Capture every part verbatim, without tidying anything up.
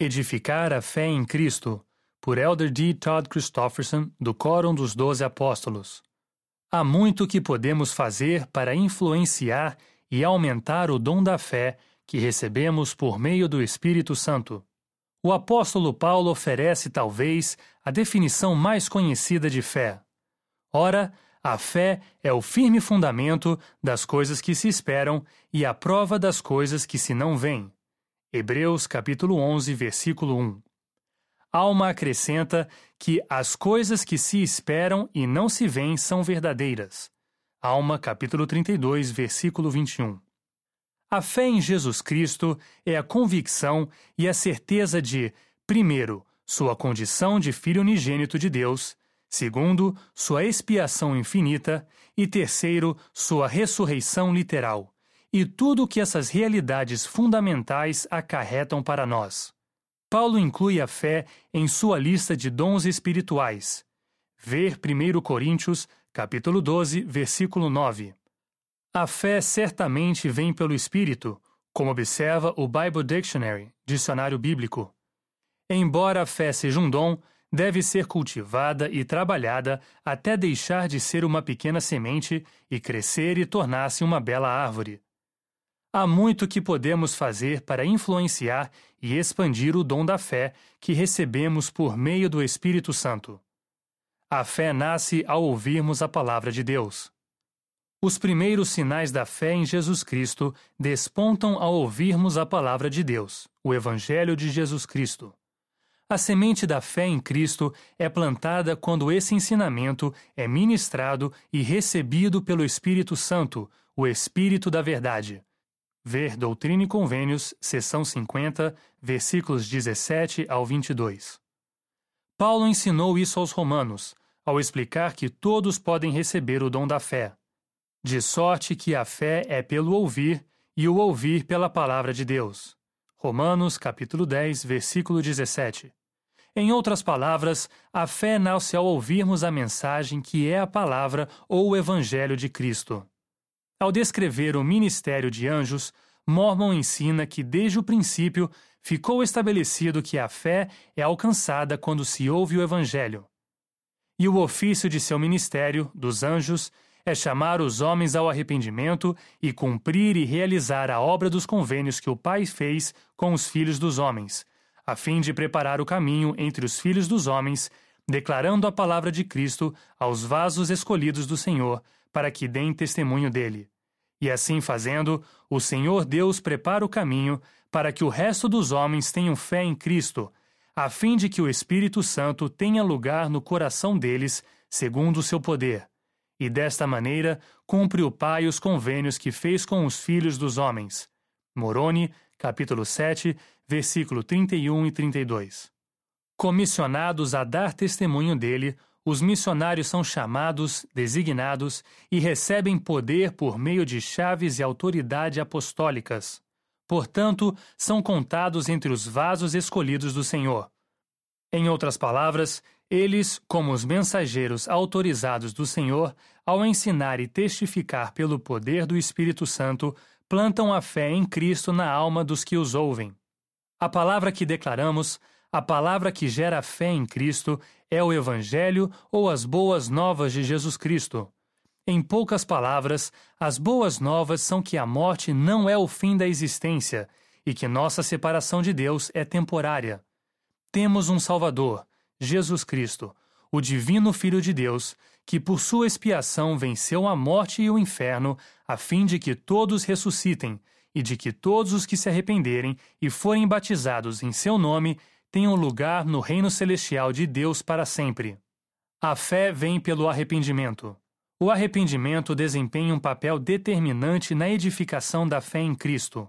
Edificar a fé em Cristo, por Elder D. Todd Christofferson, do Quórum dos Doze Apóstolos. Há muito que podemos fazer para influenciar e aumentar o dom da fé que recebemos por meio do Espírito Santo. O apóstolo Paulo oferece talvez a definição mais conhecida de fé. Ora, a fé é o firme fundamento das coisas que se esperam e a prova das coisas que se não veem. Hebreus capítulo onze, versículo um. Alma acrescenta que as coisas que se esperam e não se veem são verdadeiras. Alma capítulo trinta e dois, versículo vinte e um. A fé em Jesus Cristo é a convicção e a certeza de, primeiro, sua condição de Filho unigênito de Deus, segundo, sua expiação infinita e terceiro, sua ressurreição literal, e tudo o que essas realidades fundamentais acarretam para nós. Paulo inclui a fé em sua lista de dons espirituais. Ver primeiro Coríntios, capítulo doze, versículo nove. A fé certamente vem pelo Espírito, como observa o Bible Dictionary, dicionário bíblico. Embora a fé seja um dom, deve ser cultivada e trabalhada até deixar de ser uma pequena semente e crescer e tornar-se uma bela árvore. Há muito que podemos fazer para influenciar e expandir o dom da fé que recebemos por meio do Espírito Santo. A fé nasce ao ouvirmos a palavra de Deus. Os primeiros sinais da fé em Jesus Cristo despontam ao ouvirmos a palavra de Deus, o Evangelho de Jesus Cristo. A semente da fé em Cristo é plantada quando esse ensinamento é ministrado e recebido pelo Espírito Santo, o Espírito da Verdade. Ver Doutrina e Convênios, seção cinquenta, versículos dezessete ao vinte e dois. Paulo ensinou isso aos romanos, ao explicar que todos podem receber o dom da fé. De sorte que a fé é pelo ouvir, e o ouvir pela palavra de Deus. Romanos, capítulo dez, versículo dezessete. Em outras palavras, a fé nasce ao ouvirmos a mensagem que é a palavra ou o Evangelho de Cristo. Ao descrever o ministério de anjos, Mormon ensina que desde o princípio ficou estabelecido que a fé é alcançada quando se ouve o Evangelho. E o ofício de seu ministério, dos anjos, é chamar os homens ao arrependimento e cumprir e realizar a obra dos convênios que o Pai fez com os filhos dos homens, a fim de preparar o caminho entre os filhos dos homens, declarando a palavra de Cristo aos vasos escolhidos do Senhor, para que deem testemunho dele. E assim fazendo, o Senhor Deus prepara o caminho para que o resto dos homens tenham fé em Cristo, a fim de que o Espírito Santo tenha lugar no coração deles, segundo o seu poder. E desta maneira cumpre o Pai os convênios que fez com os filhos dos homens. Moroni, capítulo sete, versículo trinta e um e trinta e dois. Comissionados a dar testemunho dele, os missionários são chamados, designados e recebem poder por meio de chaves e autoridade apostólicas. Portanto, são contados entre os vasos escolhidos do Senhor. Em outras palavras, eles, como os mensageiros autorizados do Senhor, ao ensinar e testificar pelo poder do Espírito Santo, plantam a fé em Cristo na alma dos que os ouvem. A palavra que declaramos, a palavra que gera fé em Cristo, é o Evangelho ou as boas novas de Jesus Cristo. Em poucas palavras, as boas novas são que a morte não é o fim da existência e que nossa separação de Deus é temporária. Temos um Salvador, Jesus Cristo, o divino Filho de Deus, que por sua expiação venceu a morte e o inferno, a fim de que todos ressuscitem, e de que todos os que se arrependerem e forem batizados em seu nome tenham lugar no reino celestial de Deus para sempre. A fé vem pelo arrependimento. O arrependimento desempenha um papel determinante na edificação da fé em Cristo.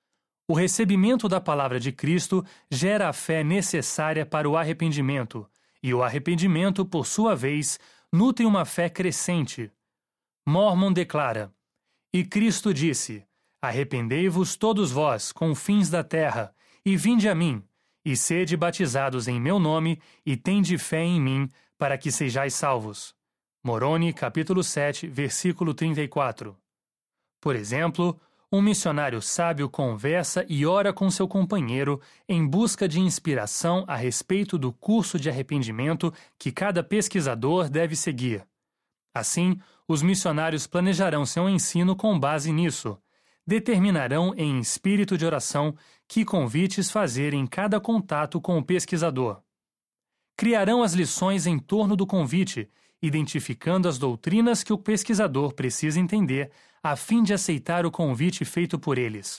O recebimento da palavra de Cristo gera a fé necessária para o arrependimento, e o arrependimento, por sua vez, nutre uma fé crescente. Mormon declara: E Cristo disse: Arrependei-vos todos vós, confins da terra, e vinde a mim, e sede batizados em meu nome, e tende fé em mim, para que sejais salvos. Moroni, capítulo sete, versículo trinta e quatro. Por exemplo, Um missionário sábio conversa e ora com seu companheiro em busca de inspiração a respeito do curso de arrependimento que cada pesquisador deve seguir. Assim, os missionários planejarão seu ensino com base nisso. Determinarão em espírito de oração que convites fazer em cada contato com o pesquisador. Criarão as lições em torno do convite, identificando as doutrinas que o pesquisador precisa entender a fim de aceitar o convite feito por eles.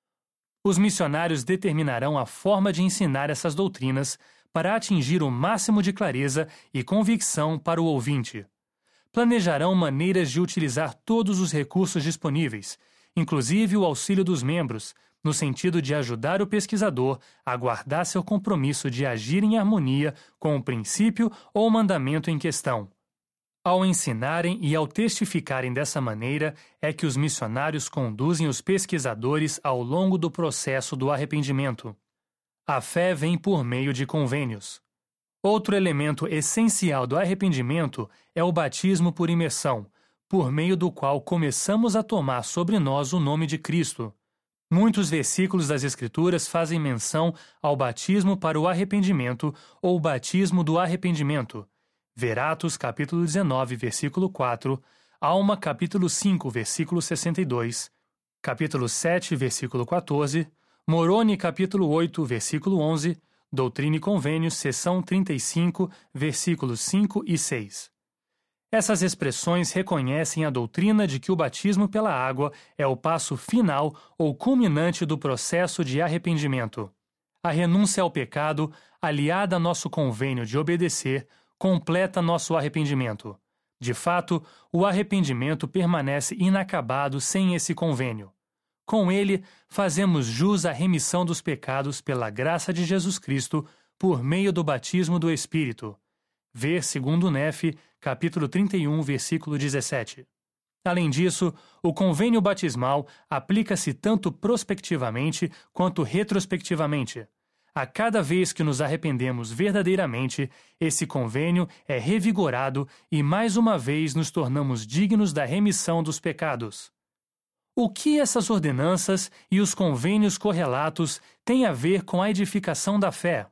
Os missionários determinarão a forma de ensinar essas doutrinas para atingir o máximo de clareza e convicção para o ouvinte. Planejarão maneiras de utilizar todos os recursos disponíveis, inclusive o auxílio dos membros, no sentido de ajudar o pesquisador a guardar seu compromisso de agir em harmonia com o princípio ou mandamento em questão. Ao ensinarem e ao testificarem dessa maneira, é que os missionários conduzem os pesquisadores ao longo do processo do arrependimento. A fé vem por meio de convênios. Outro elemento essencial do arrependimento é o batismo por imersão, por meio do qual começamos a tomar sobre nós o nome de Cristo. Muitos versículos das Escrituras fazem menção ao batismo para o arrependimento ou batismo do arrependimento. Ver Atos capítulo dezenove, versículo quatro, Alma capítulo cinco, versículo sessenta e dois, capítulo sete, versículo quatorze, Moroni capítulo oito, versículo onze, Doutrina e Convênios, seção trinta e cinco, versículos cinco e seis. Essas expressões reconhecem a doutrina de que o batismo pela água é o passo final ou culminante do processo de arrependimento. A renúncia ao pecado, aliada a nosso convênio de obedecer, completa nosso arrependimento. De fato, o arrependimento permanece inacabado sem esse convênio. Com ele, fazemos jus à remissão dos pecados pela graça de Jesus Cristo por meio do batismo do Espírito. Ver segundo Nefe, capítulo trinta e um, versículo dezessete. Além disso, o convênio batismal aplica-se tanto prospectivamente quanto retrospectivamente. A cada vez que nos arrependemos verdadeiramente, esse convênio é revigorado e mais uma vez nos tornamos dignos da remissão dos pecados. O que essas ordenanças e os convênios correlatos têm a ver com a edificação da fé?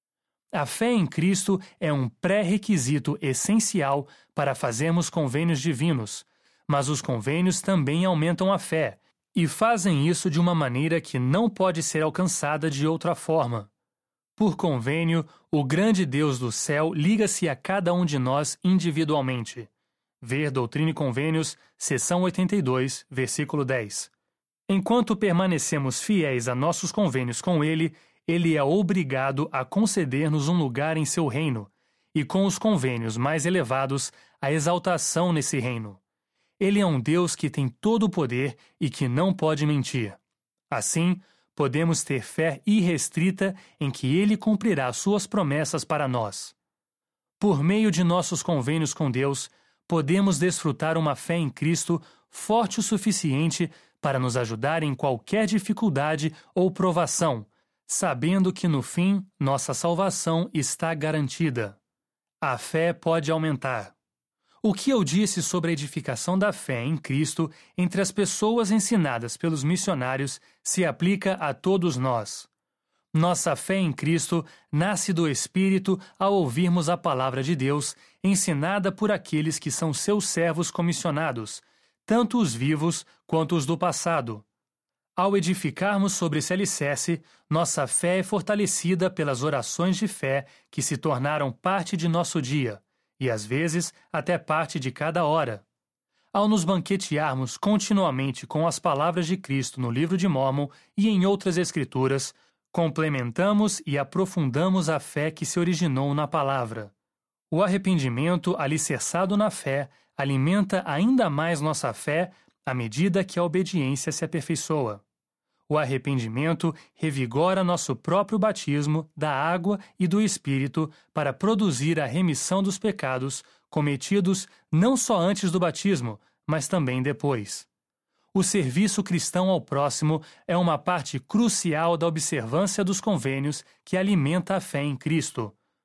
A fé em Cristo é um pré-requisito essencial para fazermos convênios divinos, mas os convênios também aumentam a fé, e fazem isso de uma maneira que não pode ser alcançada de outra forma. Por convênio, o grande Deus do céu liga-se a cada um de nós individualmente. Ver Doutrina e Convênios, seção oitenta e dois, versículo dez. Enquanto permanecemos fiéis a nossos convênios com Ele, Ele é obrigado a conceder-nos um lugar em seu reino, e com os convênios mais elevados, a exaltação nesse reino. Ele é um Deus que tem todo o poder e que não pode mentir. Assim, podemos ter fé irrestrita em que Ele cumprirá suas promessas para nós. Por meio de nossos convênios com Deus, podemos desfrutar uma fé em Cristo forte o suficiente para nos ajudar em qualquer dificuldade ou provação, sabendo que no fim nossa salvação está garantida. A fé pode aumentar. O que eu disse sobre a edificação da fé em Cristo entre as pessoas ensinadas pelos missionários se aplica a todos nós. Nossa fé em Cristo nasce do Espírito ao ouvirmos a palavra de Deus ensinada por aqueles que são seus servos comissionados, tanto os vivos quanto os do passado. Ao edificarmos sobre esse alicerce, nossa fé é fortalecida pelas orações de fé que se tornaram parte de nosso dia, e às vezes até parte de cada hora. Ao nos banquetearmos continuamente com as palavras de Cristo no livro de Mórmon e em outras escrituras, complementamos e aprofundamos a fé que se originou na palavra. O arrependimento alicerçado na fé alimenta ainda mais nossa fé à medida que a obediência se aperfeiçoa. O arrependimento revigora nosso próprio batismo da água e do Espírito para produzir a remissão dos pecados cometidos não só antes do batismo, mas também depois. O serviço cristão ao próximo é uma parte crucial da observância dos convênios que alimenta a fé em Cristo.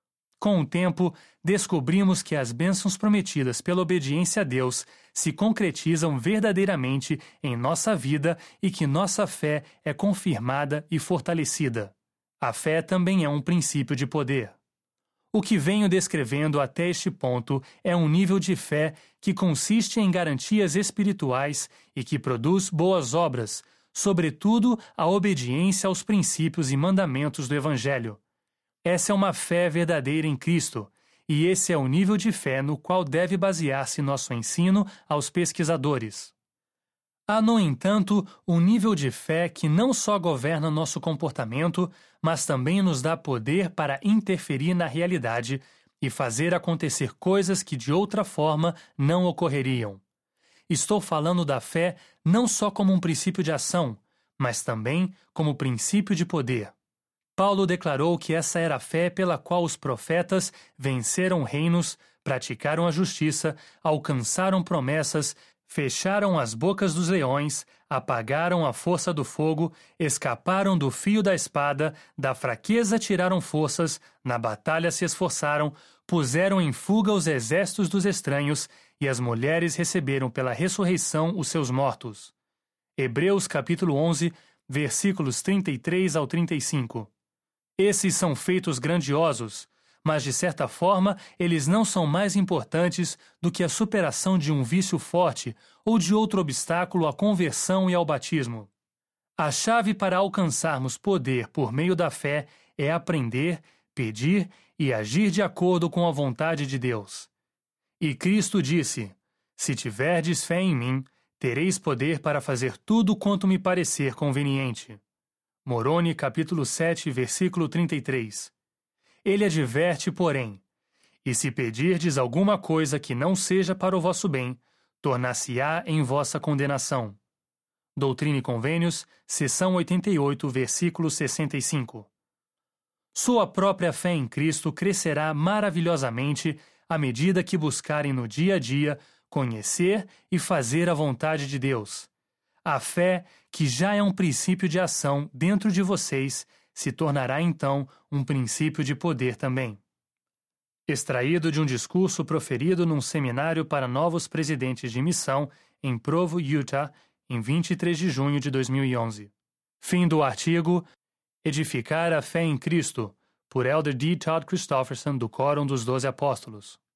Com o tempo, descobrimos que as bênçãos prometidas pela obediência a Deus se concretizam verdadeiramente em nossa vida e que nossa fé é confirmada e fortalecida. A fé também é um princípio de poder. O que venho descrevendo até este ponto é um nível de fé que consiste em garantias espirituais e que produz boas obras, sobretudo a obediência aos princípios e mandamentos do Evangelho. Essa é uma fé verdadeira em Cristo, e esse é o nível de fé no qual deve basear-se nosso ensino aos pesquisadores. Há, no entanto, um nível de fé que não só governa nosso comportamento, mas também nos dá poder para interferir na realidade e fazer acontecer coisas que de outra forma não ocorreriam. Estou falando da fé não só como um princípio de ação, mas também como princípio de poder. Paulo declarou que essa era a fé pela qual os profetas venceram reinos, praticaram a justiça, alcançaram promessas, fecharam as bocas dos leões, apagaram a força do fogo, escaparam do fio da espada, da fraqueza tiraram forças, na batalha se esforçaram, puseram em fuga os exércitos dos estranhos, e as mulheres receberam pela ressurreição os seus mortos. Hebreus capítulo onze, versículos trinta e três ao trinta e cinco. Esses são feitos grandiosos, mas de certa forma eles não são mais importantes do que a superação de um vício forte ou de outro obstáculo à conversão e ao batismo. A chave para alcançarmos poder por meio da fé é aprender, pedir e agir de acordo com a vontade de Deus. E Cristo disse: "Se tiverdes fé em mim, tereis poder para fazer tudo quanto me parecer conveniente." Moroni capítulo sete, versículo trinta e três. Ele adverte, porém: "E se pedirdes alguma coisa que não seja para o vosso bem, tornar-se-á em vossa condenação." Doutrina e Convênios, seção oitenta e oito, versículo sessenta e cinco. Sua própria fé em Cristo crescerá maravilhosamente à medida que buscarem no dia a dia conhecer e fazer a vontade de Deus. A fé, que já é um princípio de ação dentro de vocês, se tornará então um princípio de poder também. Extraído de um discurso proferido num seminário para novos presidentes de missão em Provo, Utah, em vinte e três de junho de dois mil e onze. Fim do artigo Edificar a Fé em Cristo, por Elder D. Todd Christofferson, do Quórum dos Doze Apóstolos.